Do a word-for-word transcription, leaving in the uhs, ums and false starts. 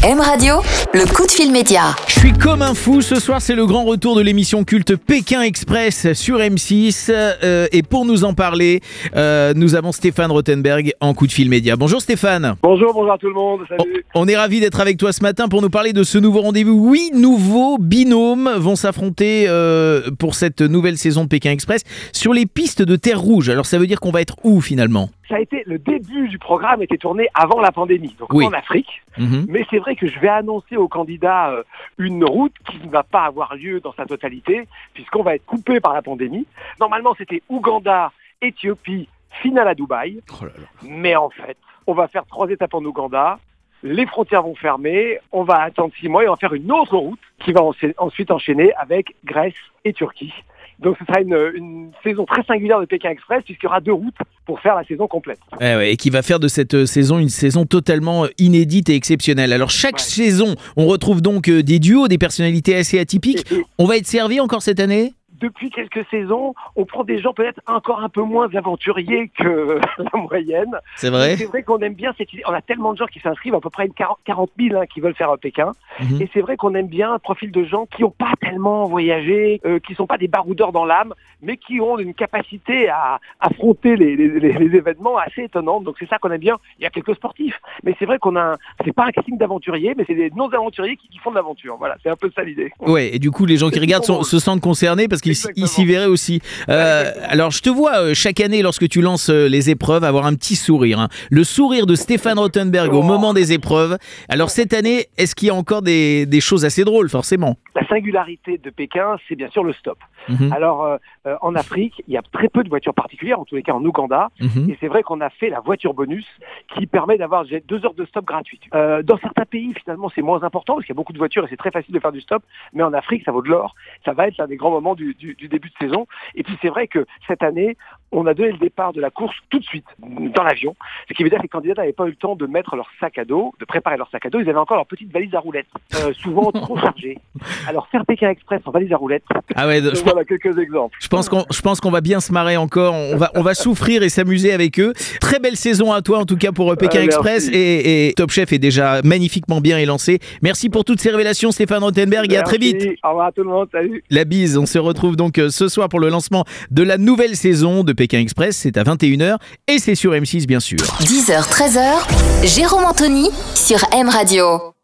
M Radio, le coup de fil média. Je suis comme un fou, ce soir c'est le grand retour de l'émission culte Pékin Express sur M six euh, et pour nous en parler, euh, nous avons Stéphane Rothenberg en coup de fil média. Bonjour Stéphane. Bonjour, bonjour à tout le monde, salut. On, on est ravis d'être avec toi ce matin pour nous parler de ce nouveau rendez-vous. Huit nouveaux binômes vont s'affronter euh, pour cette nouvelle saison de Pékin Express sur les pistes de terre rouge. Alors ça veut dire qu'on va être où finalement ? Ça a été, le début du programme était tourné avant la pandémie, donc oui. en Afrique. Mmh. Mais c'est vrai que je vais annoncer aux candidats euh, une route qui ne va pas avoir lieu dans sa totalité, puisqu'on va être coupé par la pandémie. Normalement, c'était Ouganda, Éthiopie, finale à Dubaï. Oh là là. Mais en fait, on va faire trois étapes en Ouganda. Les frontières vont fermer, on va attendre six mois et on va faire une autre route qui va ensuite enchaîner avec Grèce et Turquie. Donc ce sera une, une saison très singulière de Pékin Express puisqu'il y aura deux routes pour faire la saison complète. Eh ouais, et qui va faire de cette saison une saison totalement inédite et exceptionnelle. Alors chaque Ouais. saison, on retrouve donc des duos, des personnalités assez atypiques. Et, et, On va être servi encore cette année ? Depuis quelques saisons, on prend des gens peut-être encore un peu moins aventuriers que la moyenne. C'est vrai ? C'est vrai qu'on aime bien cette idée. On a tellement de gens qui s'inscrivent, à peu près une quarante mille hein, qui veulent faire un Pékin. Mmh. Et c'est vrai qu'on aime bien un profil de gens qui n'ont pas tellement voyagé, euh, qui sont pas des baroudeurs dans l'âme, mais qui ont une capacité à affronter les, les, les, les événements assez étonnante. Donc c'est ça qu'on aime bien. Il y a quelques sportifs, mais c'est vrai qu'on a, un... c'est pas un casting d'aventuriers, mais c'est des non-aventuriers qui, qui font de l'aventure. Voilà, c'est un peu ça l'idée. Ouais, et du coup les gens qui regardent sont, se sentent concernés parce qu'ils ils s'y verraient aussi. Euh, alors je te vois euh, chaque année lorsque tu lances euh, les épreuves avoir un petit sourire. Hein. Le sourire de Stéphane Rothenberg au moment des épreuves. Alors cette année, est-ce qu'il y a encore des, des choses assez drôles forcément ? La singularité de Pékin, c'est bien sûr le stop. Mmh. Alors, euh, euh, en Afrique, il y a très peu de voitures particulières, en tous les cas en Ouganda, Mmh. et c'est vrai qu'on a fait la voiture bonus qui permet d'avoir deux heures de stop gratuites. Euh, dans certains pays, finalement, c'est moins important parce qu'il y a beaucoup de voitures et c'est très facile de faire du stop, mais en Afrique, ça vaut de l'or. Ça va être l'un des grands moments du, du, du début de saison. Et puis, c'est vrai que cette année, on a donné le départ de la course tout de suite dans l'avion, ce qui veut dire que les candidats n'avaient pas eu le temps de mettre leur sac à dos, de préparer leur sac à dos. Ils avaient encore leur petite valise à roulettes, euh, souvent trop chargée. Alors, faire Pékin Express en valise à roulettes, Ah ouais, je, voilà quelques exemples. je pense qu'on, je pense qu'on va bien se marrer encore. On va, on va souffrir et s'amuser avec eux. Très belle saison à toi en tout cas pour euh, Pékin Ah, Express et, et Top Chef est déjà magnifiquement bien élancé. Merci pour toutes ces révélations Stéphane Rothenberg et à très vite. Au revoir à tout le monde, salut. La bise, on se retrouve donc euh, ce soir pour le lancement de la nouvelle saison de Pékin Express. C'est à vingt et une heures et c'est sur M six bien sûr. dix heures treize heures, Jérôme Anthony sur M Radio.